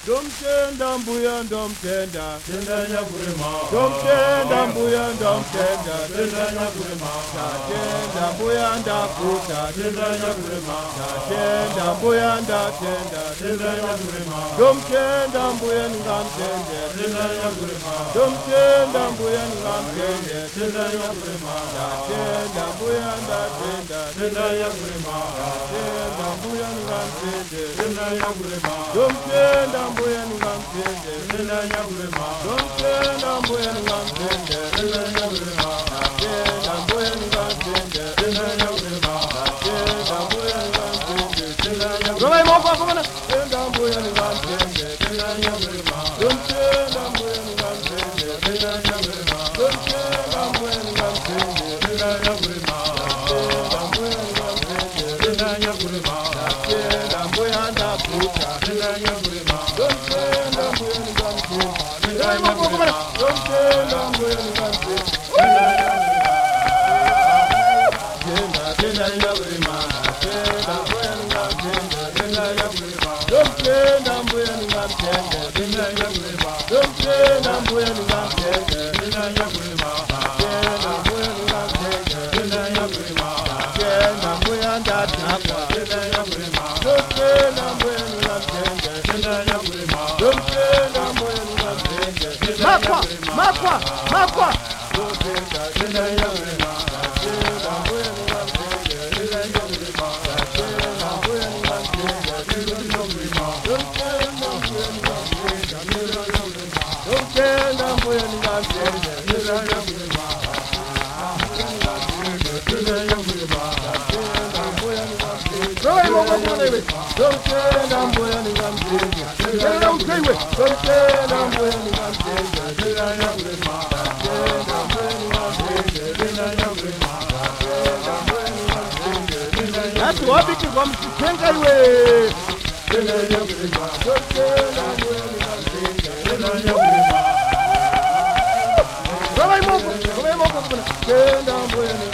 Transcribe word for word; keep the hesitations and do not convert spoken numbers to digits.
Domtenda mbuya domtenda tenda nyakurema domtenda mbuya domtenda tenda nyakurema tenda mbuya ndakuta tenda nyakurema tenda mbuya ndatenda tenda nyakurema domtenda mbuya ngamtende tenda nyakurema domtenda mbuya ngamtende tenda nyakurema tenda mbuya ndatenda tenda nyakurema tenda mbuya ngamtende tenda nyakurema domtenda mbuya ngamtende tenda nyakurema domtenda mbuya ngamtende tenda nyakurema tenda mbuya ngamtende tenda nyakurema tenda mbuya ngamtende tenda nyakurema Roba imoko afumana tenda mbuya ngamtende tenda nyakurema domtenda mbuya ngamtende tenda nyakurema domtenda mbuya ngamtende tenda nyakurema tenda mbuya ngamtende tenda nyakurema tenda mbuya ndakuta tenda nyakurema domtenda mbuya ngamtende tenda Roba imoko afumana nyakurema domtenda mbuya ngamtende tenda nyakurema tenda mbuya ngamtende tenda nyakurema domtenda mbuya ngamtende tenda nyakurema domtenda mbuya ngamtende tenda nyakurema tenda mbuya ngamtende tenda nyakurema tenda mbuya ndatakwa tenda nyakurema domtenda mbuya ngamtende tenda nyakurema domtenda mbuya ngamtende makwa makwa makwa domtenda tenda nyakurema tenda mbuya ngamtende tenda nyakurema tenda mbuya ngamtende tenda nyakurema domtenda mbuya ngamtende tenda nyakurema domtenda mbuya ngamtende tenda nyakurema tenda nyakurema Roba imoko afumana iwe domtenda mbuya ngamtende tenda ukaiwe domtenda mbuya ngamtende tenda nyakurema tenda mbuya ngamtende tenda nyakurema That's what we can msitenga iwe tenda nyakurema domtenda mbuya ngamtende tenda nyakurema Roba imoko roba imoko afumana tenda mbuya